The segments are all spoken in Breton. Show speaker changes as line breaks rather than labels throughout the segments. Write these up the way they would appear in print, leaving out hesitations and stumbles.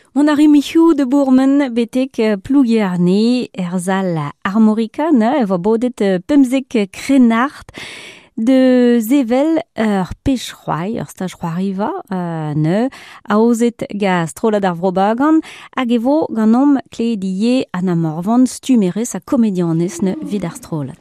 On a remichu de bourmen betek plougierne erzal armorica, ne, eva bodet pemzek krenart de zevel pechroai, stajroariva, ne, aozet ga strola d'ar vrobagan, hag evo ganom kledie anamorvan stumere sa komedianes ne vid ar strolat.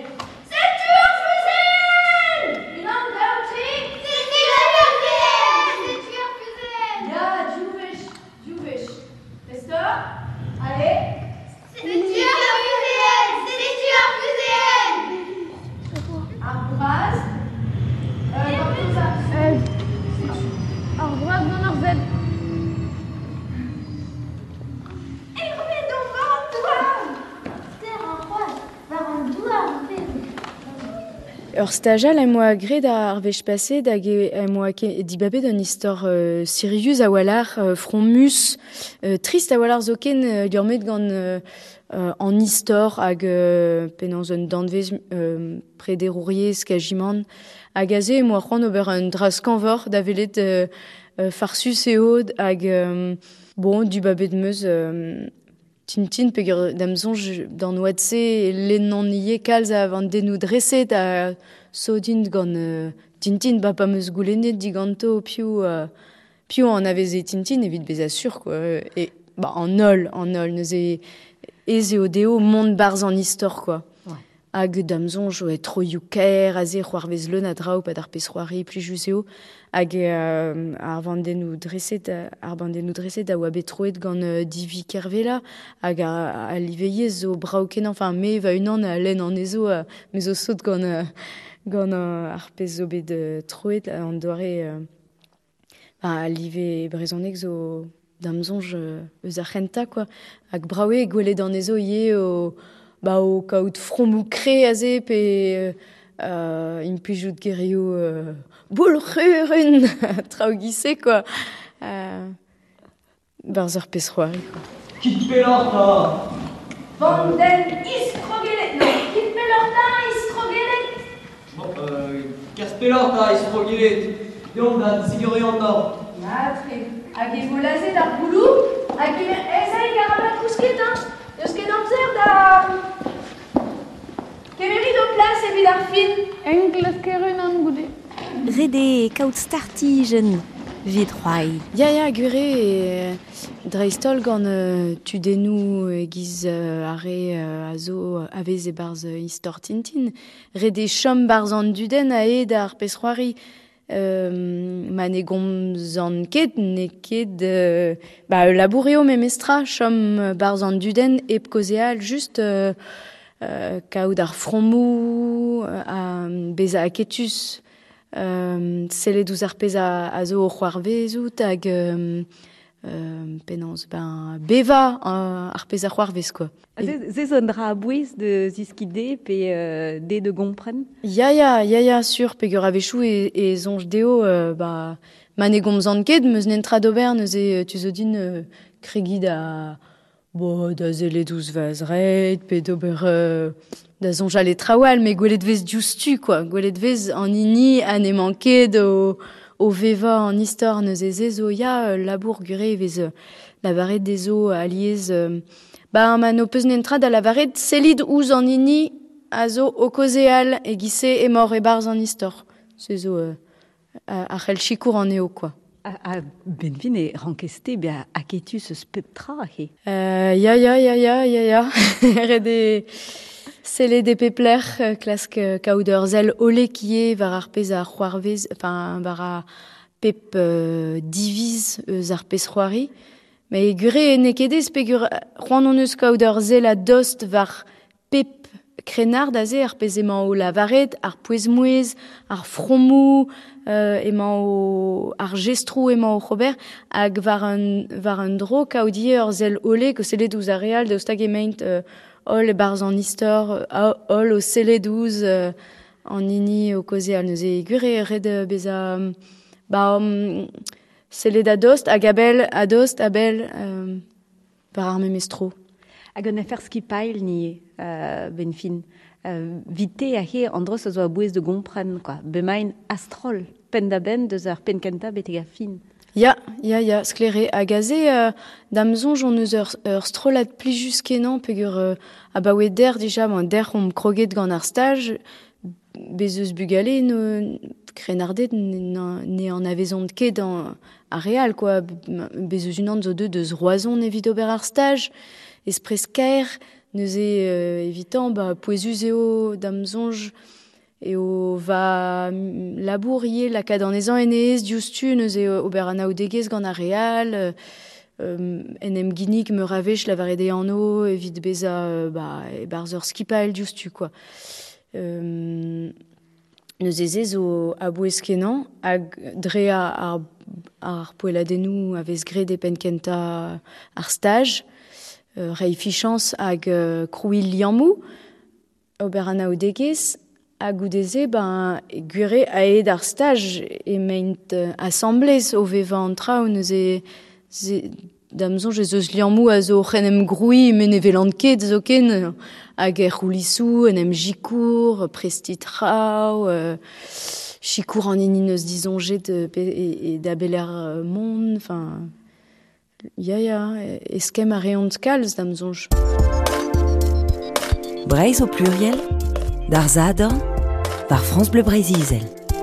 Ur stajal moi gred ar vech paset hag moi dibabet d'un istor Sirius a walar fromus trist a walar zoken diormet gant an istor hag penans un danvez prederouriez kajiman hag aze moi c'hoant ober un dras kanvor da velet farsus eod hag bon dibabet meus Tintin pegur d'amzonj d'an oadse lennan nie kalz a vant denou dreset a sodint gant Tintin ba pa meus goulennet diganto piou an aveze Tintin evit bez assur quoi et bah en ol neuze eo deo mont barz an istor quoi. Hag damzonj oe tro youker aze c'hoarvez leun a drao pad ar pesroari plijus eo hag ar bandennoù dreset a oa bet troet gant divi kervela hag a liveiez zo brao kenan enfin me va unan a len an ezo me zo sot gant ar pez zo bet troet an doare a live brezhoneg zo damzonj eus ar c'henta quoi hag braoe gwelet an ezo ie o kaout fromou kre aze pe implijout gerio boul c'hurun traoù gise quoi barz ur pesroari quoi.
Kit pelorta
Vanden istrogelet, non, kit pelorta istrogelet.
Bon, kers pelorta istrogelet deomp da sigore an nor.
Matre, hag e volaze d'ar boulou, hag e ezai garabat kousket, eus ket amzer da... Kemerit o plas evit ar fin.
Engles kerun an goude.
Rede kaout startigen vid c'hoai.
Ya, gure dreistol gant tudennoù giz are a zo avez e barz istor Tintin. Rede chom barz an duden a ed ar pesroari. Ma ne gomz an ket, ne ket laboureo memestra chom barz an duden ep kozeal just kaout ar fromou bez a aketus sellet ouz ar pez a zo o c'hoarvezout hag penans beva ar pez a c'hoarvez quoi.
Ze zon dra a bouez de ziskide pe de gompren?
Ya, sur pegur a vechou e zonj deo ma ne gomz an ket meus nentra d'ober neuze tu zo din kregid a da zelet ouz vazret pe d'ober da zonj ale trawal me gwelet vez diouztu quoi gwelet vez an ini an e manket o veva an istor neuze zezo ya labour gure vez lavaret dezo aliez man o peus nentra da lavaret selid ouz an ini a zo o kozeal e gise e mor e barz an istor se zo a c'hell chikour an eo quoi.
Benvin e rankeste bia aketus eus pep tra he.
Ya. Rede sellet e pepler klask kaout ur zel ole kie var ar pez a c'hoarvez, enfin var a pep diviz eus ar pez c'hoari. Me gure ne kedez pegur c'hoant on eus kaout ur zel a dost var pep krenard aze ar pez emañ o lavaret, ar pouez-mouez, ar fromou, emañ o ar gestrou emañ o c'hober, hag var un dro kaout ur zel ole ko sellet ouz ar real daoust hag emaint ol e barz an istor, ol o sellet ouz an ini o kozeal neuze gure red bez a sellet a dost hag abel var ar memestro.
Hag an afer skipail ni benfin. Vite a he andros a zo a bouez de gompren, quoi. Bemain astrol, pen da ben deus ar pen kenta beteg a fin.
Ya, sklere. A gaze, damzonj on eus ur strolat plijus kenan, pegur a baouet der, dija, der on kroget gant ar stage, bez eus bugale, krenardet ne an avezont ket a real, quoi. Bez eus unan zo deus roazon evit ober ar stage, esprez kaer, neus evitant, poezus eo damzonj, eo va labourier lakad an ezan enez, diouztu neus ober an aoudegez gant a real, en ginig me ravech lavarede anno, evit beza e barzer skipael diouztu, quoi. Neus eze zo a bouez kenan, hag dre ar poeladennou a vez gret e penkenta ar stage, rei fichans hag krouil liamou, ober an aoudegez, a goudeze, gure a aed ar stage e meint assemblez o veva an traoù neus damzonj eus liamou a zo c'henem groui men e velant ket zo ken hag roulissou, en jikour, presti traoù, chikour an inin eus dizonjet e da beler mont, enfin, eskem a reont kalz damzonj.
Breizh au pluriel, d'ar zadorn, par France Bleu Breizh Izel.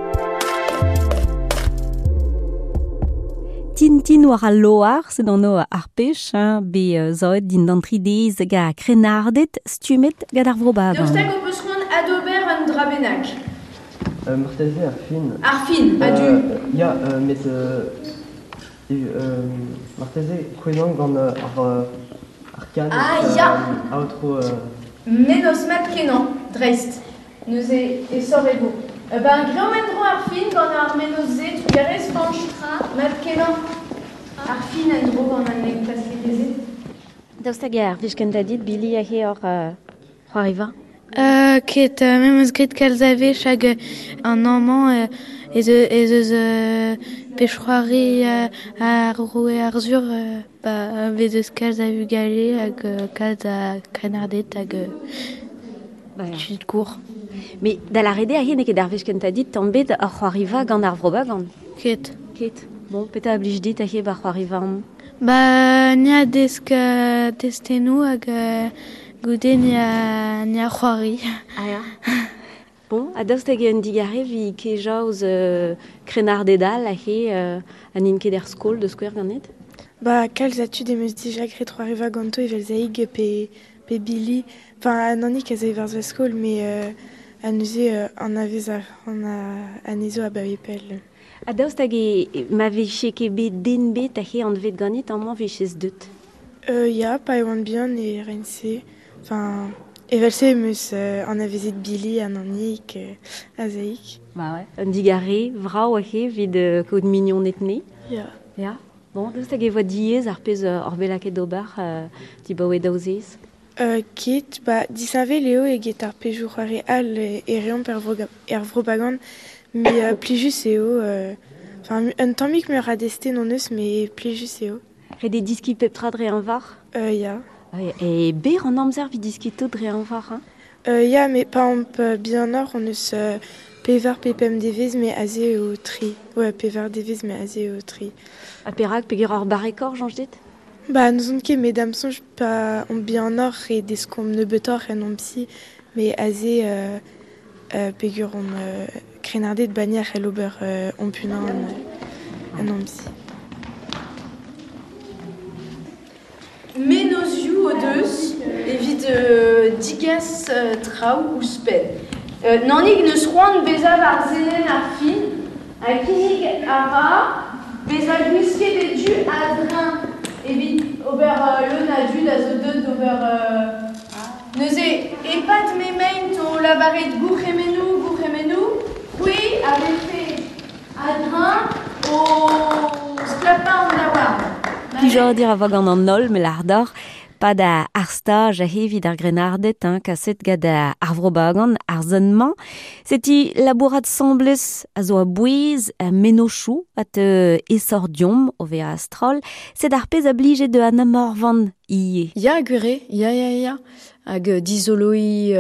Tintin war a loar, se d'an o ar pech, be zoet din d'antridez ga krenardet, stumet gad ar vrobagan.
Neustag o peus c'hoant adober an drabenak.
Marteze ar fin.
Ar fin, adu.
Ya, met Marteze kouenan gant ar kan. A outro...
Menos mat kenan, dreist. Neus e sor ego. Greomet dro ar fin gant ar menos ze, tu garez panch mat kenan. Ar fin en dro gant an eg paskedeze.
Daoustag ar vizkenta dit, Billy a he or c'hoariva?
Ket memes grit kalzavech hag an amman ez eus pechroari ar roe ar zur vez eus kalz a vugale hag kalz a krenardet hag chut kour.
Me da la rede a he ne ket ar vizkenta dit tambet ar c'hoariva gant ar vrobagan?
Ket.
Bon, peta a blij dit a he bar c'hoariva an?
Ni a desk testennou hag goude ni a c'hoari.
Bon, a daoustag en digare vi kejaouz krenardedal a he an in ket er skol de skouer ganet?
Kalz atu de meus dija gret c'hoariva ganto evel zaig pe Billy. Enfin, an annik a zai varz va skol, me an neuze an ezo a bavepel.
A daoustag ma veche ket bet den bet a he an vet ganet an man vechez deut?
Ya, pa e oant bihan e rense. Enfin, evel se meus an avezet Billy an annik a zaik.
An digare vrao a he vid kaout mignon etne? Ya. Bon, daoustag e voa diez ar pez ur velaket d'ober di baouet daouzez?
Ket, disave leo eget ar pejour ar real e reomp er vrobagan, me plijus eo, un tammik me radeste non eus, me plijus eo.
Rede diski pep tra dre an var?
Ya.
E ber an amzer vid diskito dre an var, hein?
Ya, me pa amp bihan or, on eus pevar pepem devez, me aze eo tri. Ouais, pevar devez, me aze eo tri.
A perak pegur ar barekor, janj dit?
Nous on ket me damsonj pa on bihan or e deskom neubetor en on psi, me aze pegur on krenardet banier el ober on punan en on psi.
Menozioù o deus evit digas traoù ouzped. Nannig neus c'hoant bezañ ar zenen ar fin, ha kinnig a ra bezañ gwisket edu a drin evit ober leun a dud a zo deut ober... Neus epat memeint o lavaret gourc'hemenou, oui, a vefe a drin o sklapa an da war.
Plijour dir a vag an nol, me lardor, pa da ar staj a hevid ar grenardet, kaset gad ar vrobagan, ar zonman. Seti labourat semblez a zo a bouez, a menochou, at esordiom, o ve a astrol, sed ar pez a blije de an amorvan ie.
Ya gure, ya. Hag dizoloi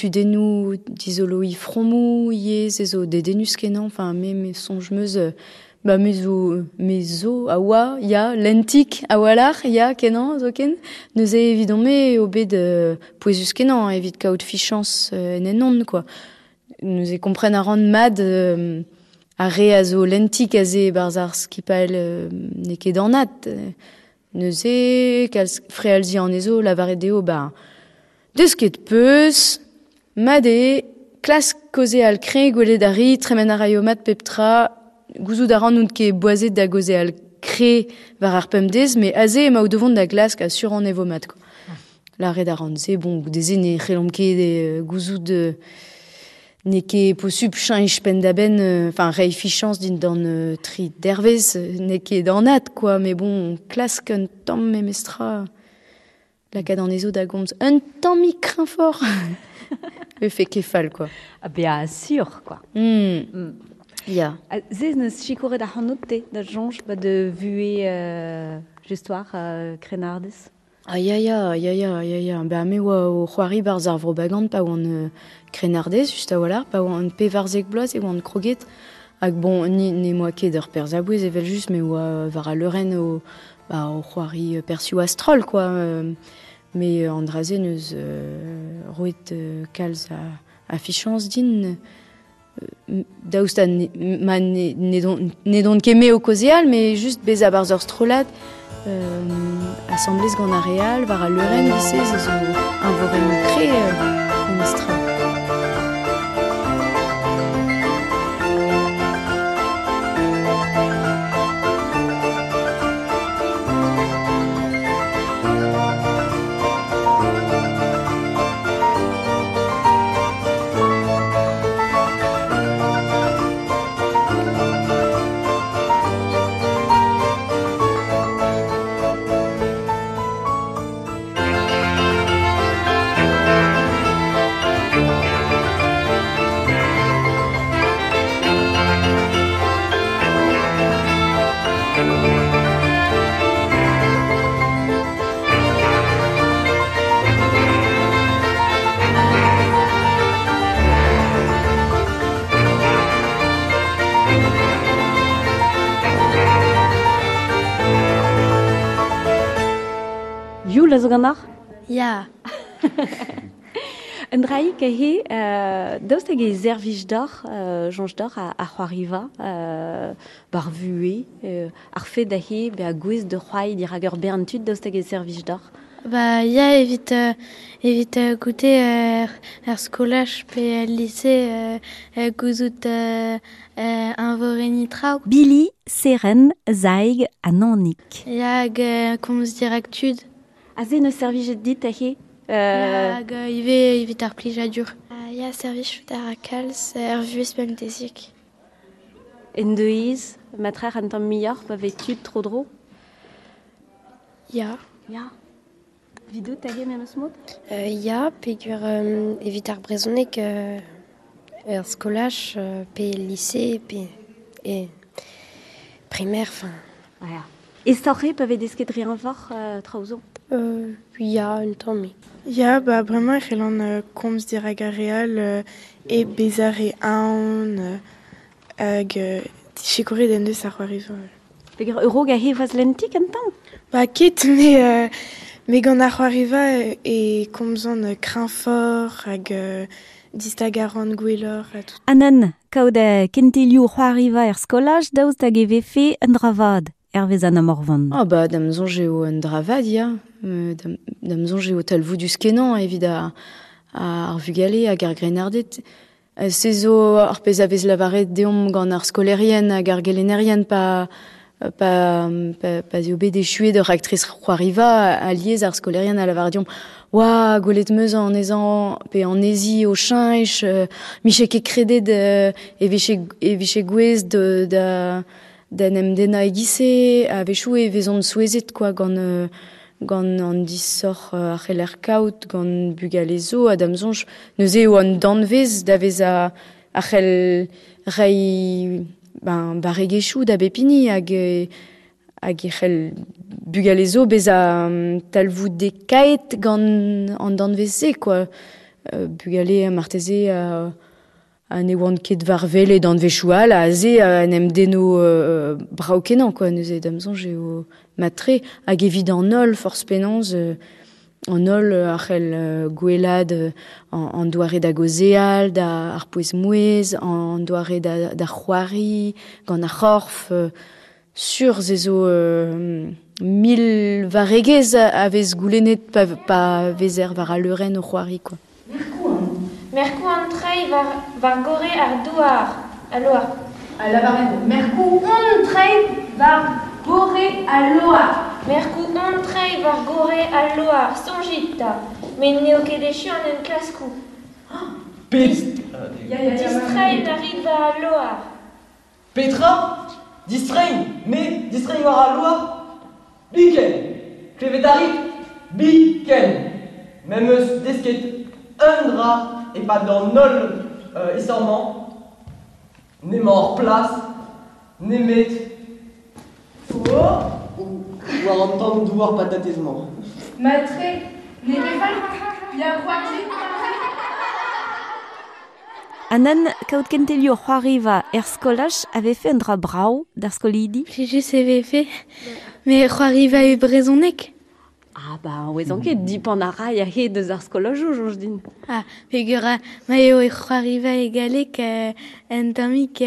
tudenou, dizoloi fromou, ie, zezo dedenus kenan, enfin, me sonj meus Ba mezo awa ya lentik awalar ya kenan zoken neuze evidome o bet poezus kenan evit kaout fichans nenon quoi. Neuze kompren a ran mad a re a zo lentik a ze barzar skipal ne ket danat. Neuze kalz frealzi an ezo lavaret deo ba deus ket peus made klas koze al kre gwelet a ri tremen a raiomat peptra gouzout a ran n'out ket boazet da goze al kre var ar pemdez, mais aze ema o devant da glask a sur an evo mat. La red a ran ze, bon, deze ne c'helom ket gouzout ne ket posub chanj pen da ben, enfin, rei fichans din dan tri dervez, ne ket danat, quoi, mais bon, klask un tamm memestra, la kad an ezo da gomz, un tamm mi crin fort. Le fait kefal, quoi.
Ah, bien sûr, quoi.
Ya.
Zez neus chikoret da hanoute da jonj ba de vue justoire krenardez.
Ya. Ba me oa o c'hoari bar zarvro bagant pa oan krenardez, just a walar, pa oan pe varzek bloaz e oan kroget. Hag bon, ne moa ket ur per zabouez evel just, me oa var a leuren o c'hoari persiu astrol, quoi. Me an draze neus roet kalz a fichans din... daoust ne don keme o kozeal, mais juste bez a barzor strolat assemblez gant a real, var a leuren disez ez un voren kre mestra.
Joul a zo gant ar?
Ya.
Un draik a he, daoust hag e servij d'or, jonj d'or a c'hoariva, bar vue, ar fe da he, be a gwez de c'hoai dir hag ur berntud daoust hag e servij d'or.
Bah, ya evit goûter ar skolaj pe lycée gouzout un voreni traoù.
Billy, Seren, Zaig a Nannik.
Ya hag komz direktud.
A ze neus servijet dit a he?
Ya hag evit ar plijadur.
Ya servij ar kalz vuez pemdezik.
En deuiz, matrer an tamm miyor pa vetud tro dro?
Ya.
Ya. Vidot a he memes mod?
Ya, pegur evit ar brezonek ur skolaj pe lycée pe primaire, fin.
Ja. E sorre pa vedesket rianvor traozo?
Ya, un tamm.
Ya, ba bremañ e c'hellan komz dir hag a real e bezar e aon hag chikoret en deus ar c'hoarizo.
Pegur euro ga he vaz lentik an tamm?
Ba ket, me gant ar c'hoariva e komzon crinfort hag distag a ran gwellor a tout.
Anan, kaout kentelioù c'hoariva er skolaj daoust hag e vefe un dravad. Hervez an amorvan.
Ah bah, dam zonje o un dravad, ya. Dam zonje o talvoudus kenan, evit ar vugale hag ar grenardet. Sezo ar pez avez lavaret deom gant ar skolerien hag ar gelenerien pa zio bet echuet ur actriz c'hoariva a liez ar skolerien a lavar diom. Oa, gwelet meuz an ezan pe an ezi o chanj, michek e kredet eviche gwez d'en emdena egise, a vechou e vezon souezet, quoi, gant an dissor ar c'heller kaout, gant bugalezo, a damzonj, neuze o an danvez da vez a c'hell rei baregechou da bepini hag e c'hell bugalezo bez a talvoud de kaet gant an danvez se, quoi. Bugale a marteze ne oant ket varvel et d'an vechoual a ze an em deno braokenan, quoi, neuze damsonj eo matre, hag evit an ol force penanz, an ol arc'hel gwelad an doare da gozeal, da ar pouez mouez, an doare da c'hoari, gant ar c'horf, sur zezo 1000 varegez a vez goulenet pa vezer var a leuren o c'hoari, quoi.
Merkou an trei var gore ar douar, a loar.
A lavaret. Merkou on trei var gore a loar.
Merkou on trei var gore a loar, sonjit ta. Men neo ket echu an en klaskou. Distrein a rit var a loar.
Petra, distrein, mais distrein war a loa, biken. Klevetarik, biken. Même eus desket un dra et pas dans nol issorment, ne mort place, ne met. Ou à entendre douar patatesement.
Matre, ne befal, ya croati.
Anan, kaout kentelio c'hoariva skolach avait fait un dra brau d'ar skolidi.
J'ai juste fait, mais c'hoariva e brezonek.
Ah bah, ouezan ket dipan a rai a he deus ar skolajou, jonj din.
Ah, pegur ma eo e c'hoariva e galek en tamik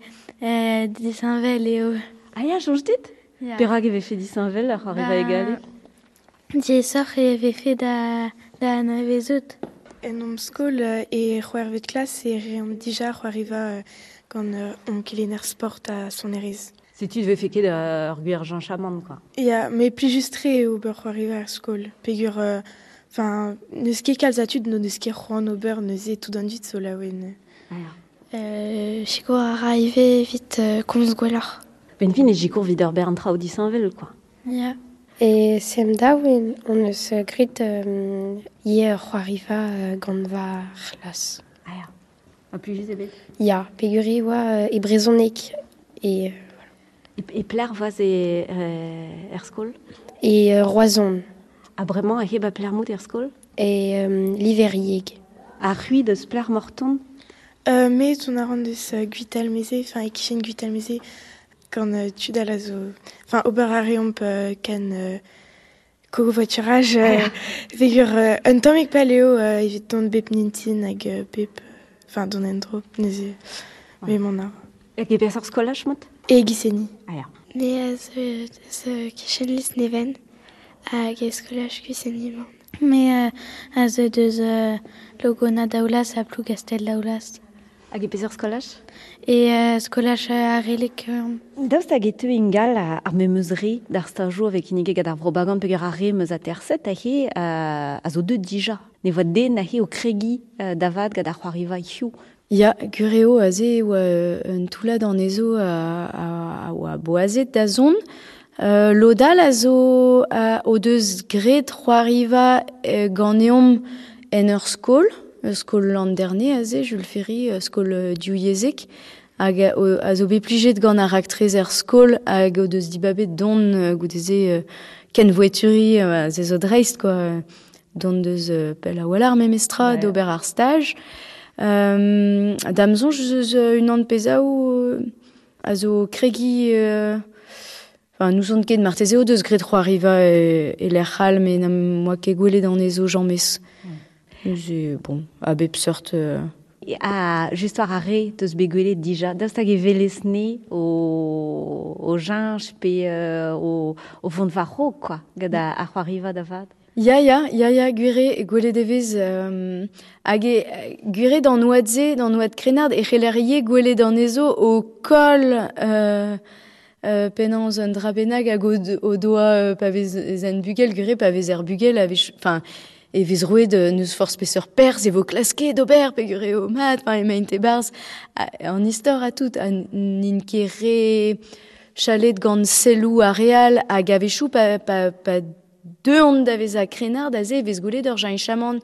disanvel eo.
Ah ya, jonj dit?
Ya.
Perak eve fait disanvel ar c'hoariva egale.
J'ai sort e ave fait da navezot.
En om skol e c'hoarvet klas e reom dija c'hoariva gant om kelenner sport a son erez.
Si tu devais fait ket ur gwir Jean Chamand, quoi.
Ya, me plijustre ober c'hoariva ar skol. Pegur, neus ket kalzatud no neus ket c'hoan ober neuze tout an dit so laouen.
Chico arrivé vite komz gwelar.
Ben fin e jikour vid ur bern trao disanvel, quoi.
Ya.
Et sem daouen on eus grit hier c'hoariva gant va c'hlas.
Ah ya. A plus juste ebet.
Ya, peguri oa e brezonek e
E pler vaz e skol?
roazon
A bremañ a heb a pler mout skol?
e liverieg.
A c'hui deus pler morton?
Me ton a ran deus guital meze, e kichen guital meze, gant tudal a zo... ober a reomp ken kogovoituraj, pegur un tammig paleo evit don bep nintin hag bep... don endro, neuze, me mon ar.
Hag e peseurt skolach mot?
E giseni.
Ah ya.
Ne kichen lis neven hag eskolach kusenimant.
Mais a ze deus logona daoulas a plou gastel daoulas.
Hag e peseurt skolach?
E skolach a relek...
Daoust hag e teu ingal ar memeuzri d'ar stajou avec inige gant ar vrobagant pegur ar re meus a terset a he a zo deud dija. Ne voa den a he o kregi davad gant ar c'hoariva hiou.
Ya, gureo a ze oa un toulad an ezo a boazet da zon. Lodal a zo o deus gret c'hoariva gant eom en ur skol. Skol l'an dernier a ze, Jules Ferry, skol diouiezek. Hag a zo beplijet gant ar aktrez er skol hag o deus dibabet don gouteze ken voeturi ze zo dreist, quoi. Don deus pel a walar memestra d'ober ar stage. Damzonj eus unan pezaou a zo kregi... nous on ket martezeo deus gret c'hoariva e l'er c'hal, mais nam moa ket gwelet an ezo jammez. Bon, a bep seurt...
Just war a re deus begwelet dija. Daoust hag e velesne o jinj pe o vont var ro, quoi, gant a c'hoariva davad.
Ya, gure gwelet evez hag gure dan noadze, dan noad krenard e c'helerrie gwelet an ezo o kol penans un drabenag hag o doa pa vez en bugel, gure pa vez bugel e vez roet neus force peseur perz e vo klaske d'ober pe gure o mat, emaint e barz an istor a tout, nin kere chalet gant selou a real hag a vechou pa deux on d'avez a krenard a ze vez goulet d'ur jain chamand.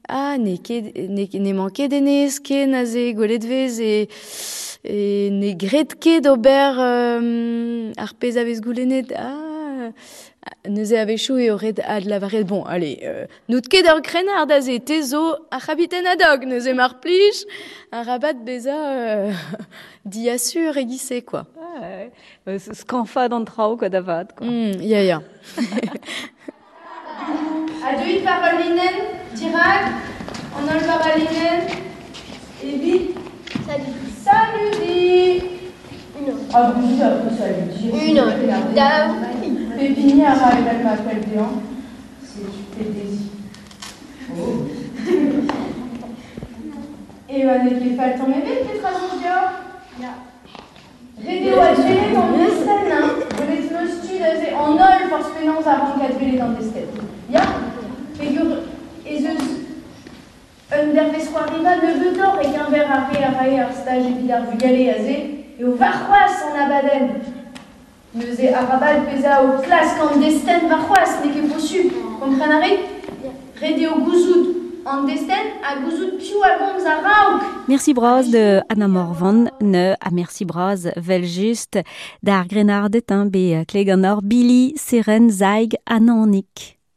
Ne manket denez ken a ze goulet vez e ne gret ket d'ober ar pez a vez goulenet. neuze avechou et aurait ad la variété. Bon, allez, nous ket ur krenard d'azé, tezo, a chabiten adog, neuze marplich, un rabat beza, diassur et guissé, quoi.
Ce qu'on fait dans le trau, quoi, d'avad, quoi.
Ya.
Aduit parolinen, Dirac, on a le parolinen, et vite. Salut, dit.
Ah, vous dites après salut.
Une. Dao.
Pépinier à elle m'appelle bien. C'est tu fais désir. Oh. Et on est qui fait le temps, mais vite, Petra Joudia. Radio à Gélé dans des scènes, hein. Vous êtes le studio en ol, force pénance avant qu'à Gélé dans des scènes. Ya. Figure. Et un dernier soir, il va de Bedor et qu'un verre après à railler un stage et bidar vu galer à Zé. Et au Varroas en Abaden. Neuze Arabal pesa au classe quand Desten Varroas n'est que possible. Comprenez? Rédé au Gouzoud en Desten à Gouzoud Piou à Goms à Rauk.
Merci bros de Anna Morvan, ne a merci bros vel juste d'ar grenardet be kleganor Billy Seren Zaig Ananik.